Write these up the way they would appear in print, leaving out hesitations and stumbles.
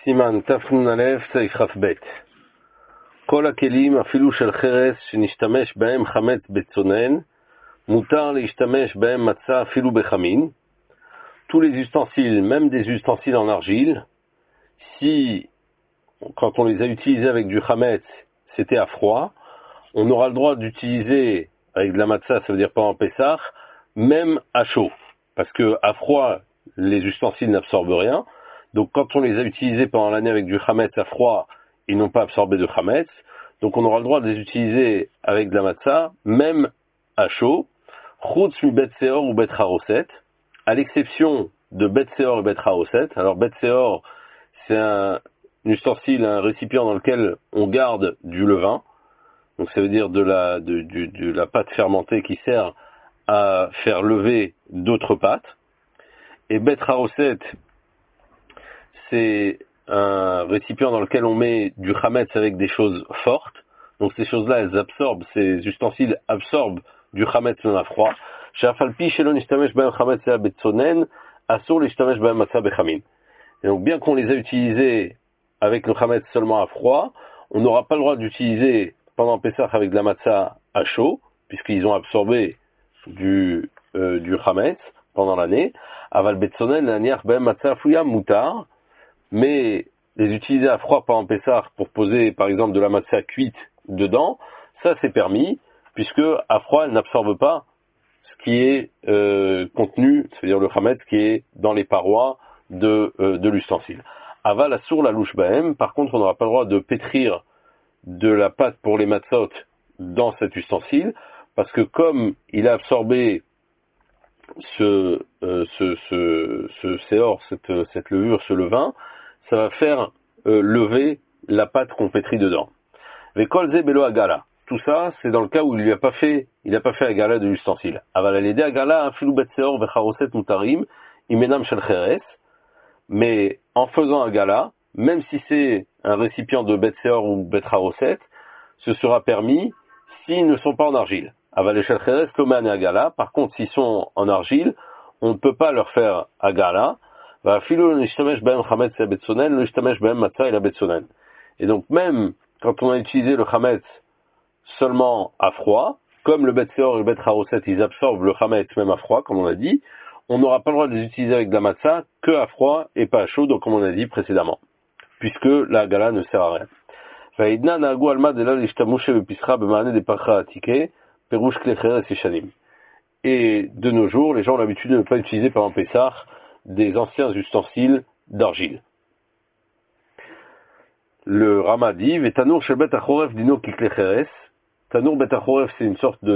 סימן תנ"א סעיף כ"ב כל הכלים אפילו של חרס שנשתמש בהם חמץ בצונן מותר להשתמש בהם מצה אפילו בחמין. Tous les ustensiles, même des ustensiles en argile, si quand on les a utilisés avec du chametz, c'était à froid, on aura le droit d'utiliser avec de la matzah, ça veut dire pendant Pessah, même à chaud. Parce que à froid, les ustensiles n'absorbent rien. Donc quand on les a utilisés pendant l'année avec du chametz à froid, ils n'ont pas absorbé de chametz. Donc on aura le droit de les utiliser avec de la matzah, même à chaud. Chutz mi bet seor ou bet haroset, à l'exception de bet seor et bet haroset. Alors bet seor, c'est un ustensile, un récipient dans lequel on garde du levain. Donc ça veut dire de la pâte fermentée qui sert à faire lever d'autres pâtes. Et bet haroset, c'est un récipient dans lequel on met du chametz avec des choses fortes. Donc ces choses-là, elles absorbent, ces ustensiles absorbent du chametz même à froid. Et donc bien qu'on les a utilisés avec le chametz seulement à froid, on n'aura pas le droit d'utiliser pendant Pessah avec de la matzah à chaud, puisqu'ils ont absorbé du chametz pendant l'année. Aval betzonen laniach ben matzah fouya mutar, mais les utiliser à froid pendant Pessah pour poser par exemple de la matzah cuite dedans, ça c'est permis, puisque à froid elle n'absorbe pas ce qui est contenu, c'est-à-dire le chametz qui est dans les parois de l'ustensile. Aval assour la louche bahem, par contre on n'aura pas le droit de pétrir de la pâte pour les matzot dans cet ustensile, parce que comme il a absorbé ce séor, cette levure, ce levain, ça va faire lever la pâte qu'on pétrit dedans. Vekolze belo agala. Tout ça, c'est dans le cas où il n'a pas fait agala de l'ustensile. Aval alede agala afilu bet seor vecharoset mutarim imenam shel cheres. Mais en faisant agala, même si c'est un récipient de bet seor ou bet haroset, ce sera permis s'ils ne sont pas en argile. Aval shel cheres loman et agala. Par contre, s'ils sont en argile, on ne peut pas leur faire agala. Va afilu nishtamesh behem chametz et betzonen, nishtamesh behem matzah et la betzonen. Et donc même quand on a utilisé le chametz seulement à froid, comme le bet seor et le bet haroset, ils absorbent le chametz même à froid, comme on a dit, on n'aura pas le droit de les utiliser avec de la matzah que à froid et pas à chaud, donc comme on a dit précédemment, puisque la gala ne sert à rien. Et de nos jours, les gens ont l'habitude de ne pas utiliser pendant Pessah des anciens ustensiles d'argile. Le Rama dit, Vetanour shel bet achoref dino kikle cheres. Tanour bet achoref, c'est une sorte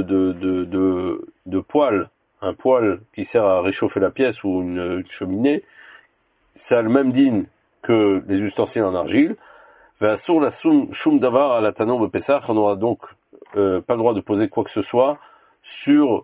de poêle, un poêle qui sert à réchauffer la pièce ou une cheminée. Ça a le même din que les ustensiles en argile. Ve'asur la shum davar à la tanour be Pessah. On n'aura donc pas le droit de poser quoi que ce soit sur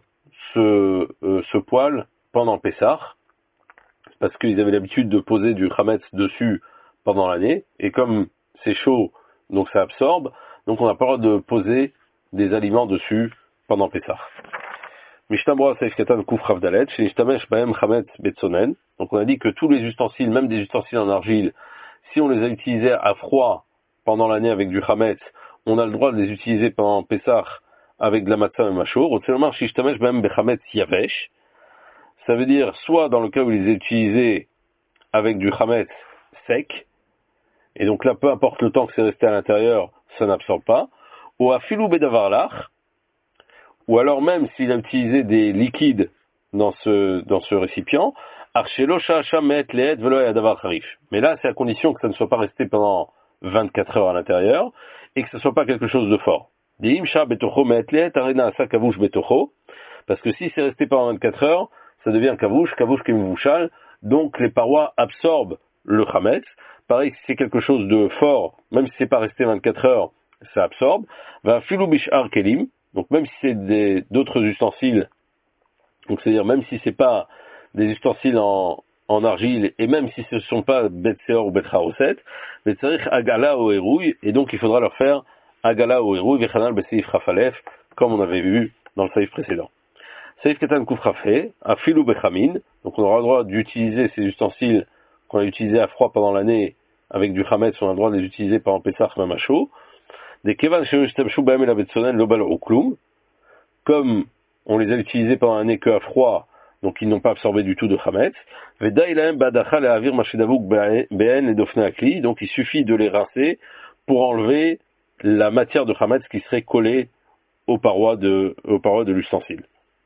ce poêle pendant Pessah, parce qu'ils avaient l'habitude de poser du chametz dessus pendant l'année, et comme c'est chaud, donc ça absorbe, donc on n'a pas le droit de poser des aliments dessus pendant Pessah. Mishnah Seif Katan Kuf Rav Dalet, chez Nishtamesh Bahem Chametz Betzonen. Donc on a dit que tous les ustensiles, même des ustensiles en argile, si on les a utilisés à froid pendant l'année avec du chametz, on a le droit de les utiliser pendant Pessah avec de la matzah et macho. Rotzelomar Shishtamesh Bahem Bechametz Yavesh. Ça veut dire soit dans le cas où ils les a utilisés avec du chametz sec, et donc là peu importe le temps que c'est resté à l'intérieur, ça n'absorbe pas, ou à filou bedavarlach, ou alors même s'il a utilisé des liquides dans ce récipient, archelo sha'asha me'et le'et velo yadavar harif. Mais là c'est à condition que ça ne soit pas resté pendant 24 heures à l'intérieur, et que ce ne soit pas quelque chose de fort. Deim sha betocho me'et le'et arena asa kavush betocho, parce que si c'est resté pendant 24 heures, ça devient kavush kemivushal, donc les parois absorbent le chametz. Pareil, si c'est quelque chose de fort, même si c'est pas resté 24 heures, ça absorbe. Va filou bishar kelim, donc même si c'est d'autres ustensiles, donc c'est-à-dire même si c'est pas des ustensiles en argile, et même si ce ne sont pas bet seor ou bet haroset, mais tzarich agala ou erouille, et donc il faudra leur faire agala ou erouille, vechanal beseif rafalef, comme on avait vu dans le saïf précédent. Saïf ketan kufrafé, à filou bechamin, donc on aura le droit d'utiliser ces ustensiles qu'on a utilisés à froid pendant l'année avec du Hametz, on a le droit de les utiliser pendant Pessah même à chaud. Des Kevan Sheyushtabshu Bahem El Abetsonen Lobal Oklum, comme on les a utilisés pendant un nez que à froid, donc ils n'ont pas absorbé du tout de Hametz. Veda Ilahem Badacha Lehavir Mashedavuk Behen et Dofne Akli, donc il suffit de les rincer pour enlever la matière de Hametz qui serait collée aux parois de l'ustensile.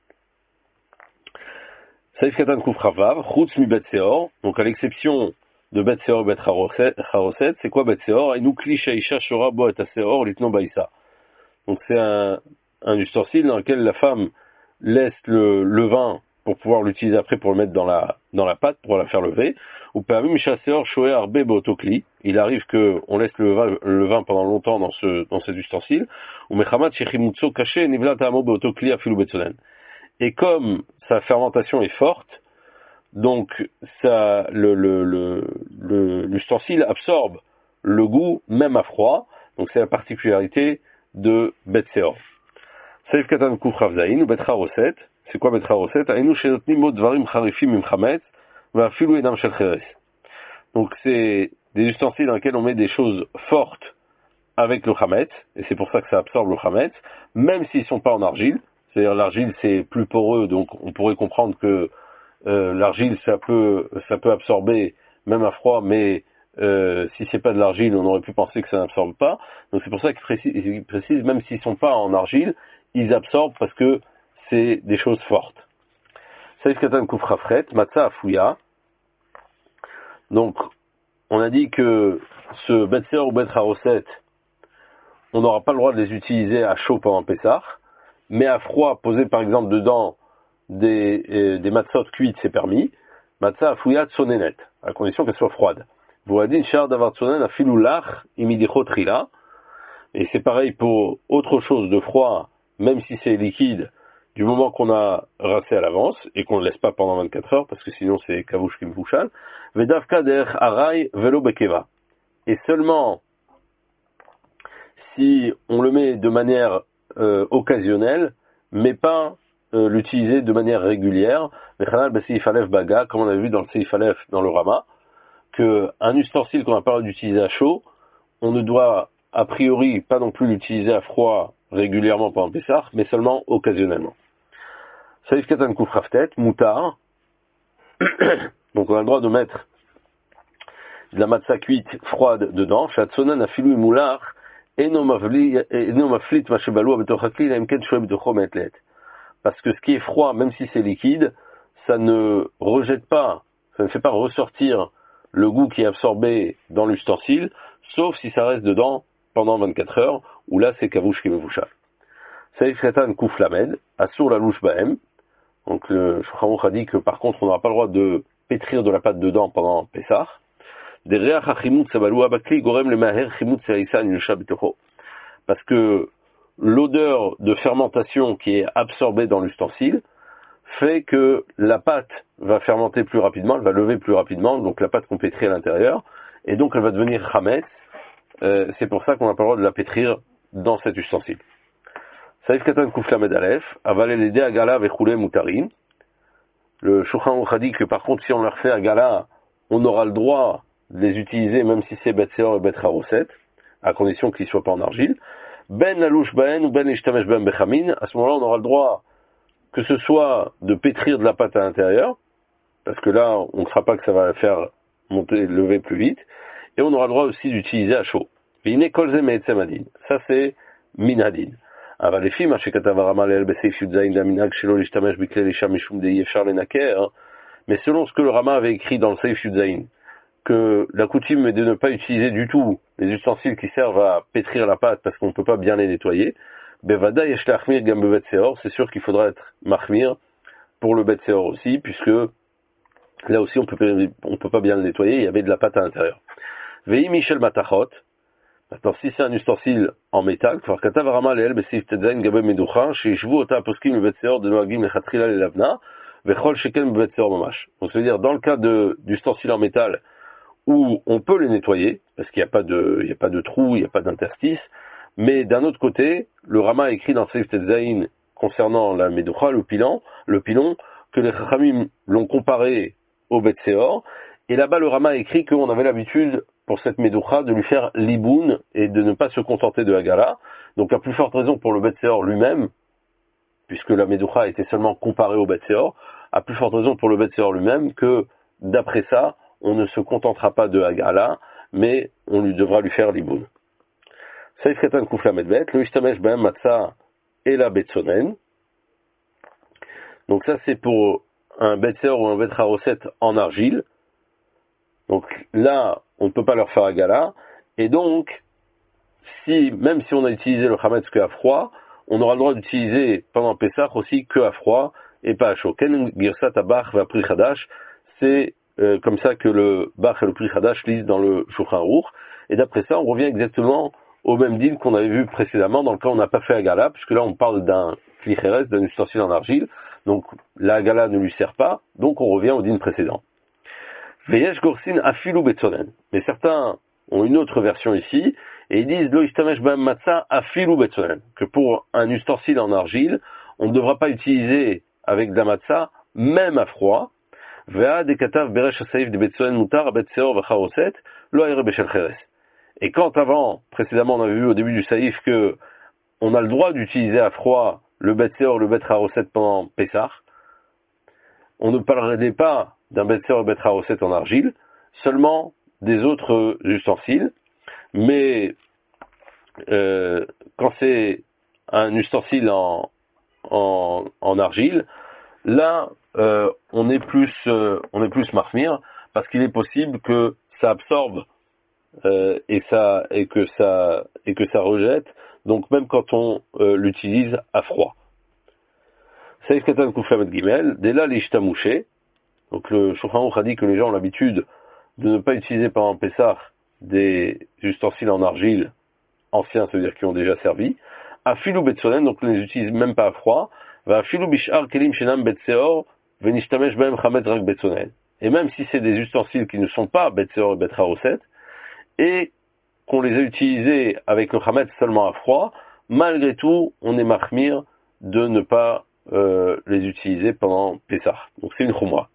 Saïf Katan Kuf Ravav, Chutz Mi Bet Seor, donc à l'exception de Bet Seor et Bet Haroset, c'est quoi Bet Seor? Et nous Kli Shaisha Shora Bo Et Seor Litno Baïsa. Donc c'est un ustensile dans lequel la femme laisse le levain pour pouvoir l'utiliser après pour le mettre dans la pâte, pour la faire lever. Ou Pamim Shaseor Shoé Arbe Botokli. Il arrive que on laisse le levain pendant longtemps dans cet ustensile. Ou Mechamat Shechimutso Kaché Nivlat Amo Botokli Afilu Betsonen. Et comme sa fermentation est forte, donc ça, l'ustensile absorbe le goût même à froid. Donc c'est la particularité de Bet Seor. Saïf Katan Kuf Ravzaïn ou Bet Haroset. C'est quoi Bet Haroset? Aïnou Shenotni Mo Dvarim Charifim Im Chametz Va Filou Edam Shel Cheres. Donc c'est des ustensiles dans lesquels on met des choses fortes avec le Chametz, et c'est pour ça que ça absorbe le Chametz, même s'ils sont pas en argile. C'est-à-dire l'argile c'est plus poreux, donc on pourrait comprendre que l'argile ça peut absorber même à froid, mais si c'est pas de l'argile, on aurait pu penser que ça n'absorbe pas. Donc c'est pour ça qu'il précise même s'ils sont pas en argile, ils absorbent parce que c'est des choses fortes. Saïf Katan Kufrafret, Matzah Afouya. Donc on a dit que ce Bet Seor ou Bet Haroset, on n'aura pas le droit de les utiliser à chaud pendant Pessah, mais à froid, poser par exemple dedans des matzot cuites, c'est permis. Matzah Afouya Tsonenet, à condition qu'elle soit froide. Vouadin Shar Davar Tsonen Afilu Lach Imidicho Trila. Et c'est pareil pour autre chose de froid, même si c'est liquide, du moment qu'on a rincé à l'avance et qu'on ne le laisse pas pendant 24 heures, parce que sinon c'est kavouch kim fouchal. Vedavka derech aray velo bekeva. Et seulement si on le met de manière occasionnelle, mais pas l'utiliser de manière régulière. Vechanal beseif alef baga, comme on a vu dans le seif alef dans le Rama, que un ustensile qu'on n'a pas le droit d'utiliser à chaud, on ne doit a priori pas non plus l'utiliser à froid régulièrement pendant Pessah, mais seulement occasionnellement. Saïf Katan Kufraftet, Moutar. Donc on a le droit de mettre de la matzah cuite froide dedans. Shatsonan Afilu Moular, Eno Maflit Mashebalou Abetochakli, Lemken Shoeb de Chometlet. Parce que ce qui est froid, même si c'est liquide, ça ne rejette pas, ça ne fait pas ressortir le goût qui est absorbé dans l'ustensile, sauf si ça reste dedans pendant 24 heures, où là c'est kavouch qui me voucha. Saïf Katan Kuf Lamed, Asur la louche Bahem. Donc le Shulchan Aruch a dit que par contre on n'aura pas le droit de pétrir de la pâte dedans pendant Pessah. Des reach hachimut sabalou abakli gorem le maher chimut serisa nusha bitocho. Parce que l'odeur de fermentation qui est absorbée dans l'ustensile fait que la pâte va fermenter plus rapidement, elle va lever plus rapidement, donc la pâte qu'on pétrit à l'intérieur, et donc elle va devenir chametz. C'est pour ça qu'on n'a pas le droit de la pétrir dans cet ustensile. Saïf Katan Kufla Medalef, avaler les dés à gala vechule mutarim. Le Shulchan Aruch a dit que par contre si on leur fait à gala, on aura le droit de les utiliser même si c'est Bet Seor et Bet Haroset, à condition qu'ils ne soient pas en argile. Ben lalouche baen ou ben ishtamesh ben bechamin, à ce moment-là on aura le droit que ce soit de pétrir de la pâte à l'intérieur, parce que là on ne sera pas que ça va faire monter, lever plus vite, et on aura le droit aussi d'utiliser à chaud. Ça c'est minadin. Mais selon ce que le Rama avait écrit dans le Seif Yudzaïn, que la coutume est de ne pas utiliser du tout les ustensiles qui servent à pétrir la pâte parce qu'on ne peut pas bien les nettoyer, c'est sûr qu'il faudra être mahmir pour le Bet Seor aussi, puisque là aussi on peut pas bien le nettoyer, il y avait de la pâte à l'intérieur. Vei Michel Matachot. Maintenant, si c'est un ustensile en métal, donc c'est-à-dire dans le cas d'ustensiles en métal où on peut les nettoyer, parce qu'il n'y a pas de trou, il n'y a pas d'interstice, mais d'un autre côté, le Rama a écrit dans Seif Tetzaïn concernant la Meducha, le pilon, que les Chachamim l'ont comparé au Bet Seor, et là-bas le Rama a écrit qu'on avait l'habitude pour cette Médoucha de lui faire l'iboun et de ne pas se contenter de Hagala. Donc à plus forte raison pour le Bet Seor lui-même, puisque la Médoucha était seulement comparée au Bet Seor, à plus forte raison pour le Bet Seor lui-même que d'après ça, on ne se contentera pas de Hagala, mais on devra lui faire l'iboun. Saïf Katan Koufla Medbet, le Ishtamesh Bahem Matzah et la Betsonen. Donc ça c'est pour un Bet Seor ou un Bet Haroset en argile. Donc là, on ne peut pas leur faire Hagala, et donc, même si on a utilisé le Chametz qu'à froid, on aura le droit d'utiliser pendant Pessah aussi qu'à froid et pas à chaud. Ken Girsat Abach va Pri Chadash, c'est comme ça que le Bach et le Pri Chadash lisent dans le Shulchan Aruch, et d'après ça, on revient exactement au même deal qu'on avait vu précédemment, dans le cas où on n'a pas fait Hagala, puisque là on parle d'un Kli Cheres, d'un ustensile en argile, donc la Hagala ne lui sert pas, donc on revient au deal précédent. Veyesh Gorsin Afilu Betzonen. Mais certains ont une autre version ici, et ils disent Lo Ishtamesh Bam Matzah Afilu Betzonen, que pour un ustensile en argile, on ne devra pas utiliser avec de la matzah, même à froid. Vea Dekatav Beresh Saif de Betzonen Mutar Bet Seor Vacharoset, Lo Aire Beshel Cheres. Et quand précédemment, on avait vu au début du Saïf que on a le droit d'utiliser à froid le Bet Seor, le Bet Haroset pendant Pessah, on ne parlerait pas d'un Bet Seor et Bet Haroset en argile, seulement des autres ustensiles, mais quand c'est un ustensile en argile, là on est plus marmire, parce qu'il est possible que ça absorbe et que ça rejette, donc même quand on l'utilise à froid. Saïf Katan Kouflamet Gimel, dès là l'ishtamouché. Donc le Shulchan Aruch a dit que les gens ont l'habitude de ne pas utiliser pendant Pessah des ustensiles en argile anciens, c'est-à-dire qui ont déjà servi. Afilu betzonen, donc on ne les utilise même pas à froid. Va afilu bishar kelim shenam betseor venishtamesh behem chametz rak betzonen. Et même si c'est des ustensiles qui ne sont pas betseor et bet haroset, et qu'on les a utilisés avec le chametz seulement à froid, malgré tout, on est machmir de ne pas les utiliser pendant Pessah. Donc c'est une chumra.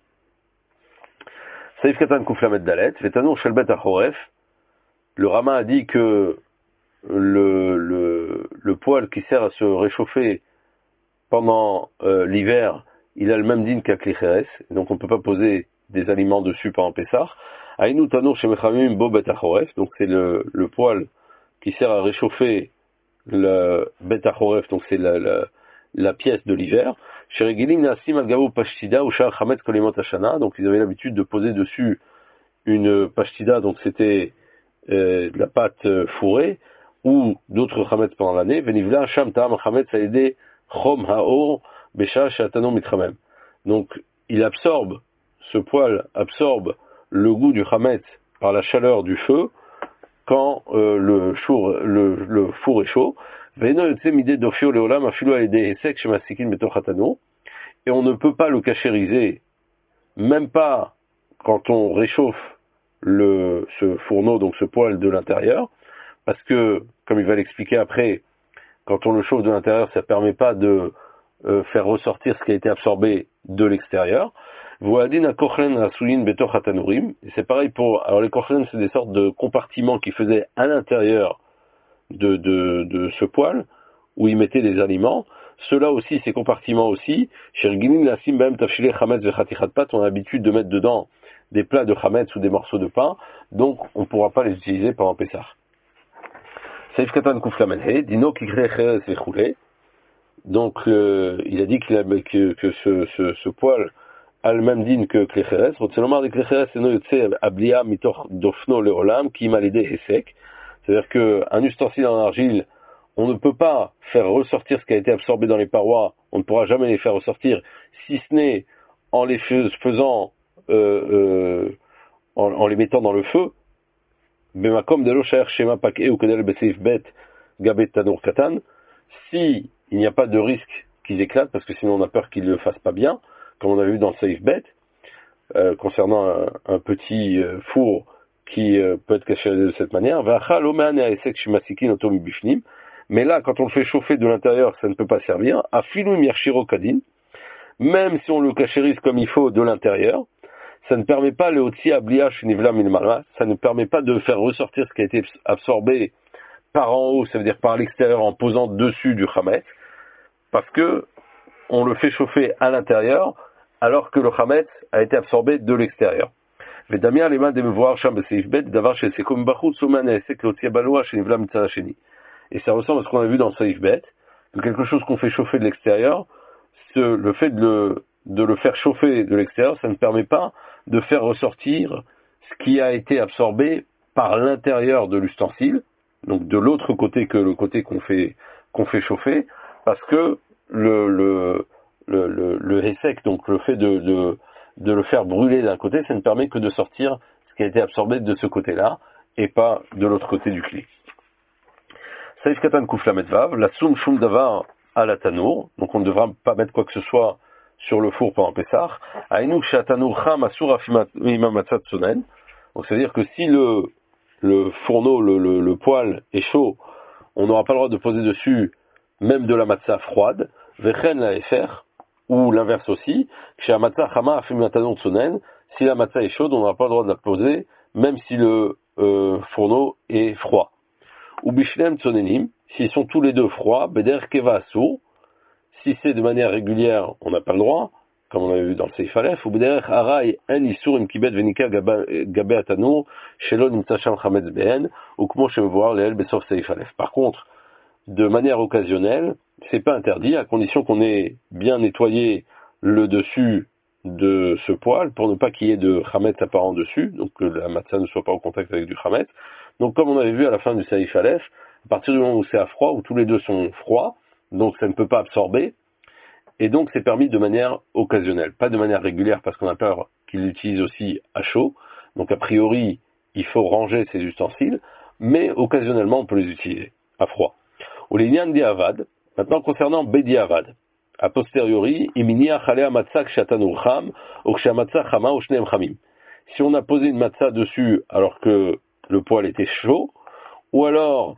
Saïf Katan Kouflamet Dalet, Vetanour Shelbet Achoref. Le Rama a dit que le poêle qui sert à se réchauffer pendant l'hiver, il a le même din qu'à Kli Cheres, donc on ne peut pas poser des aliments dessus pendant Pessah. Aïnou Tanour Shemechamim Bo Bet Achoref, donc c'est le poêle qui sert à réchauffer le Bet Achoref, donc c'est la pièce de l'hiver. Sheregilim Nasim Al-Gabo Pashtida ou Shar Chametz Kolimot Hashana, donc ils avaient l'habitude de poser dessus une pashtida, donc c'était de la pâte fourrée, ou d'autres chametz pendant l'année. Venivla Sham Ta'am Chametz Aïdé Chom Haor Besha Shatano Mitramem. Donc ce poêle absorbe le goût du chametz par la chaleur du feu quand le four est chaud. Et on ne peut pas le cachériser, même pas quand on réchauffe ce fourneau, donc ce poêle de l'intérieur, parce que, comme il va l'expliquer après, quand on le chauffe de l'intérieur, ça permet pas de faire ressortir ce qui a été absorbé de l'extérieur. Et c'est pareil alors les kochlen, c'est des sortes de compartiments qui faisaient à l'intérieur de ce poêle, où ils mettaient des aliments. Ceux-là aussi, ces compartiments aussi, on a l'habitude de mettre dedans des plats de chametz ou des morceaux de pain, donc on ne pourra pas les utiliser pendant Pessah. Saïf Katan Kouflamen Dino Kikre Cheres Vechoulé. Donc il a dit que ce poêle a le même din que Kli Cheres. Rotzelomar de Kli Cheres eno yotze ablia mitoch dofno leolam ki malide hesek. C'est-à-dire qu'un ustensile en argile, on ne peut pas faire ressortir ce qui a été absorbé dans les parois, on ne pourra jamais les faire ressortir, si ce n'est en les faisant, en les mettant dans le feu. Bemakom delo shaer shema pak'e ou kedel beseif bet gabet tanur katan. Si il n'y a pas de risque qu'ils éclatent, parce que sinon on a peur qu'ils ne le fassent pas bien, comme on a vu dans le safe bet, concernant un petit four qui peut être caché de cette manière. Mais là, quand on le fait chauffer de l'intérieur, ça ne peut pas servir. Même si on le cachérise comme il faut de l'intérieur, ça ne permet pas le otsi ablia shenivla milmala, ça ne permet pas de faire ressortir ce qui a été absorbé par en haut, ça veut dire par l'extérieur en posant dessus du chametz, parce que on le fait chauffer à l'intérieur, alors que le chametz a été absorbé de l'extérieur. Et ça ressemble à ce qu'on a vu dans le Saïf Bet, que quelque chose qu'on fait chauffer de l'extérieur, le fait de le faire chauffer de l'extérieur, ça ne permet pas de faire ressortir ce qui a été absorbé par l'intérieur de l'ustensile, donc de l'autre côté que le côté qu'on fait chauffer, parce que le hessek, donc le fait de le faire brûler d'un côté, ça ne permet que de sortir ce qui a été absorbé de ce côté-là, et pas de l'autre côté du cli. Saïf Katan Kouflamet Vav, la soum shum davar à la tanour, donc on ne devra pas mettre quoi que ce soit sur le four pendant Pessah. Aïnou shatanour cham asur afima matzat sonen. Donc c'est-à-dire que si le fourneau, le poêle est chaud, on n'aura pas le droit de poser dessus même de la matzah froide, vechen la efer, ou l'inverse aussi, chez la matzah chama afima tanour sonen, si la matzah est chaude, on n'aura pas le droit de la poser même si le fourneau est froid. Ou bishnem tsonenim, s'ils sont tous les deux froids, beder keva asur, si c'est de manière régulière, on n'a pas le droit, comme on avait vu dans le Seif Aleph, ou beder haray en isur im kibet venika gabe atanour, shelo nimtza sham chametz behen, ou kmo shemevoar leel besof Seif Aleph. Par contre, de manière occasionnelle, c'est pas interdit, à condition qu'on ait bien nettoyé le dessus de ce poêle, pour ne pas qu'il y ait de chametz apparent dessus, donc que la matzah ne soit pas au contact avec du chametz. Donc comme on avait vu à la fin du Seif Aleph, à partir du moment où c'est à froid, où tous les deux sont froids, donc ça ne peut pas absorber, et donc c'est permis de manière occasionnelle, pas de manière régulière, parce qu'on a peur qu'il l'utilise aussi à chaud, donc a priori, il faut ranger ses ustensiles, mais occasionnellement on peut les utiliser, à froid. Ou les Nyan Diavad, maintenant concernant Bediavad, a posteriori, imini achalea matzah kshatanu cham, ou kshamatza chama ou shneem chamim. Si on a posé une matzah dessus alors que le poêle était chaud, ou alors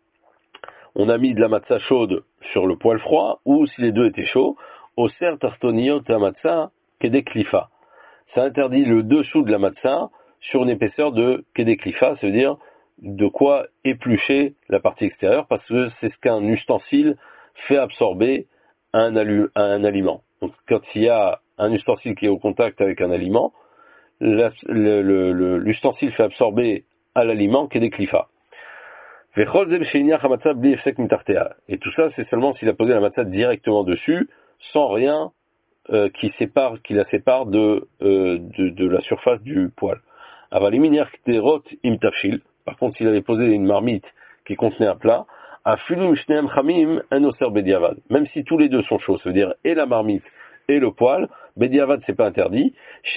on a mis de la matzah chaude sur le poêle froid, ou si les deux étaient chauds, oser tartoniot la matzah kedeklifa. Ça interdit le dessous de la matzah sur une épaisseur de kedeklifa, ça veut dire de quoi éplucher la partie extérieure, parce que c'est ce qu'un ustensile fait absorber à un aliment. Donc quand il y a un ustensile qui est au contact avec un aliment, l'ustensile fait absorber à l'aliment kedeklifa. Et tout ça, c'est seulement s'il a posé la matzah directement dessus, sans rien qui la sépare de la surface du poêle. Par contre, s'il avait posé une marmite qui contenait un plat, même si tous les deux sont chauds, ça veut dire et la marmite et le poêle, bediavad c'est pas interdit.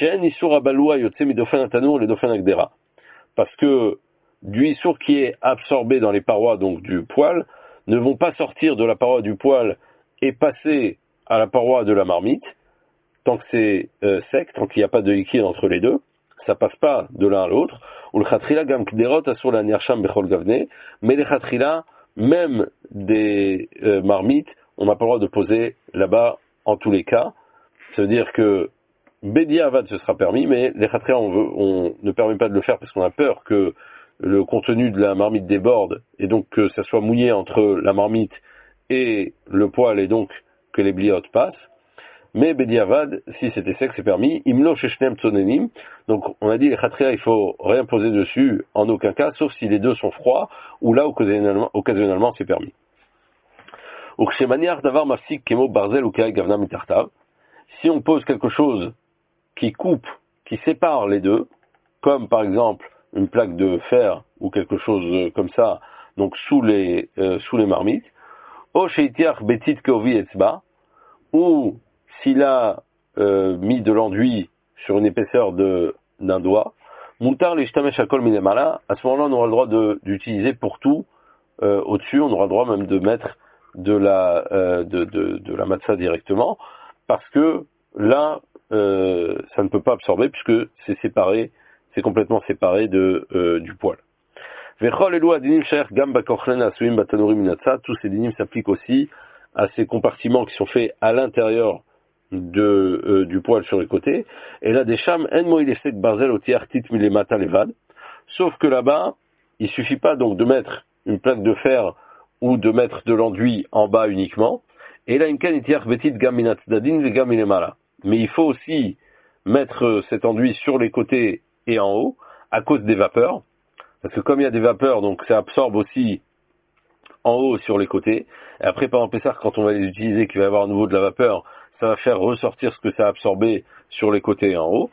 Parce que du issour qui est absorbé dans les parois donc du poêle ne vont pas sortir de la paroi du poêle et passer à la paroi de la marmite tant que c'est sec, tant qu'il n'y a pas de liquide entre les deux, ça passe pas de l'un à l'autre. Ou le khatrila gam kderot asur la nirsham bechol gavne, mais les khatrila, même des marmites, on n'a pas le droit de poser là-bas en tous les cas. Ça veut dire que Bediavad ce sera permis, mais les khatrila on ne permet pas de le faire parce qu'on a peur que le contenu de la marmite déborde et donc que ça soit mouillé entre la marmite et le poêle et donc que les bliotes passent. Mais Bediavad, si c'était sec, c'est permis. Imlo sheshnem tsonenim. Donc, on a dit, les khatria, il faut rien poser dessus en aucun cas, sauf si les deux sont froids, ou là, occasionnellement, c'est permis. Ukshemaniach davar mafsik kemo barzel ou kai gavna mitartav. Si on pose quelque chose qui coupe, qui sépare les deux, comme par exemple une plaque de fer ou quelque chose comme ça, donc sous les marmites, o sheitiach betit keovi etzba, ou s'il a mis de l'enduit sur une épaisseur d'un doigt, Moutar les shtamesh akol minemala, à ce moment-là on aura le droit d'utiliser pour tout au-dessus, on aura le droit même de mettre de la matzah directement, parce que là ça ne peut pas absorber puisque c'est séparé, c'est complètement séparé du poêle. Tous ces dinim s'appliquent aussi à ces compartiments qui sont faits à l'intérieur du poêle sur les côtés. Et là, des chams, en moïlesek barzel otiartit milemata levad. Sauf que là-bas, il suffit pas donc de mettre une plaque de fer ou de mettre de l'enduit en bas uniquement. Et là, mais il faut aussi mettre cet enduit sur les côtés et en haut, à cause des vapeurs. Parce que comme il y a des vapeurs, donc ça absorbe aussi en haut sur les côtés. Et après, pendant Pessah, quand on va les utiliser, qu'il va y avoir à nouveau de la vapeur, ça va faire ressortir ce que ça a absorbé sur les côtés et en haut.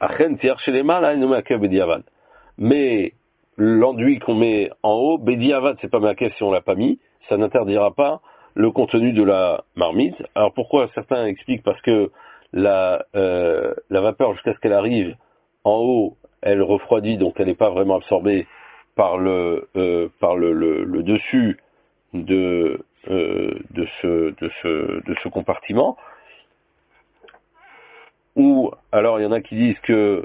Mais l'enduit qu'on met en haut, Bediavad, c'est pas Makef si on l'a pas mis, ça n'interdira pas le contenu de la marmite. Alors pourquoi certains expliquent? Parce que la vapeur, jusqu'à ce qu'elle arrive en haut, elle refroidit, donc elle n'est pas vraiment absorbée par le dessus de ce compartiment. Ou alors il y en a qui disent que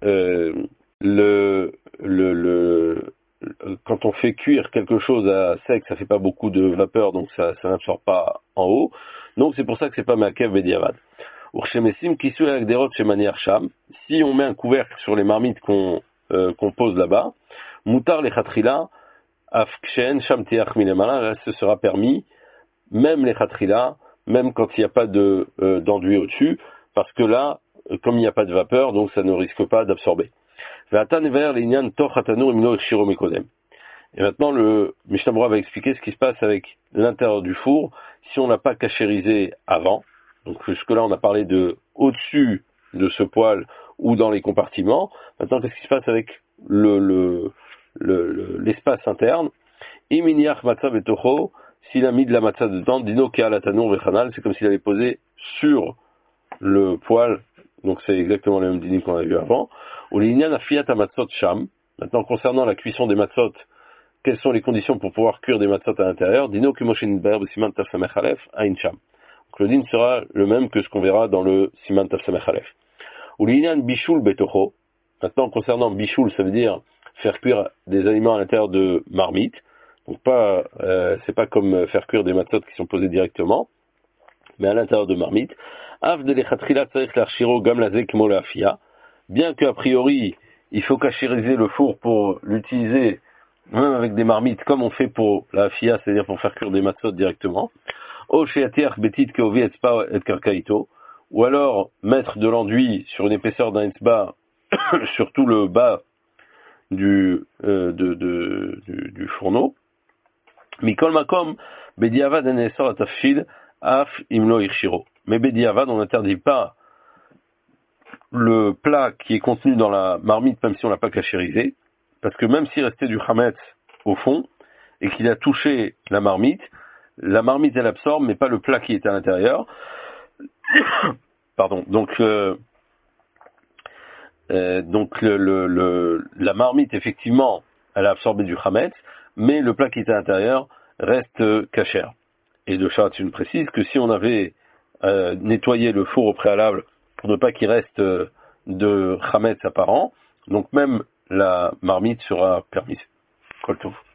quand on fait cuire quelque chose à sec, ça fait pas beaucoup de vapeur, donc ça n'absorbe pas en haut. Donc c'est pour ça que c'est pas Makev Bediavad. Urchemesim Kisu Agderot chez Manier Sham. Si on met un couvercle sur les marmites qu'on pose là-bas, Moutar les Khatrila, Afkshen Sham Tiach Milemala, ce sera permis, même les Khatrila, même quand il n'y a pas d'enduit au-dessus, parce que là, comme il n'y a pas de vapeur, donc ça ne risque pas d'absorber. Et maintenant, le Mishnah Berurah va expliquer ce qui se passe avec l'intérieur du four si on n'a pas cachérisé avant. Donc jusque-là, on a parlé de au-dessus de ce poêle ou dans les compartiments. Maintenant, qu'est-ce qui se passe avec l'espace interne? Iminiach matzah betocho, s'il a mis de la matzah dedans, dino ke alatanour vechanal, c'est comme s'il avait posé sur le poêle. Donc c'est exactement le même dîner qu'on a vu avant. Ou l'inyan afiat amatzot sham. Maintenant, concernant la cuisson des matzot, quelles sont les conditions pour pouvoir cuire des matzot à l'intérieur? Dino ke moshe nidbar b'siman taf samech alef ain sham. Donc le din sera le même que ce qu'on verra dans le siman taf samech alef. Ou l'inyan bishul betocho. Maintenant, concernant bishul, ça veut dire faire cuire des aliments à l'intérieur de marmite. Donc c'est pas comme faire cuire des matzot qui sont posés directement, mais à l'intérieur de marmite. Bien qu'a priori, il faut cachériser le four pour l'utiliser, même avec des marmites, comme on fait pour la afia, c'est-à-dire pour faire cuire des matzot directement. Ou alors mettre de l'enduit sur une épaisseur d'un etzba, sur tout le bas du fourneau. Mikol makom, bediavad enesor atafshil, af imlo irshiro. Mais bediavad, on n'interdit pas le plat qui est contenu dans la marmite, même si on l'a pas cachérisé, parce que même s'il restait du chametz au fond, et qu'il a touché la marmite elle absorbe, mais pas le plat qui était à l'intérieur. Pardon. Donc la marmite, effectivement, elle a absorbé du chametz, mais le plat qui était à l'intérieur reste cachère. Et le Sharatun précise que si on avait nettoyé le four au préalable pour ne pas qu'il reste de chametz apparent, donc même la marmite sera permise. Kol tov.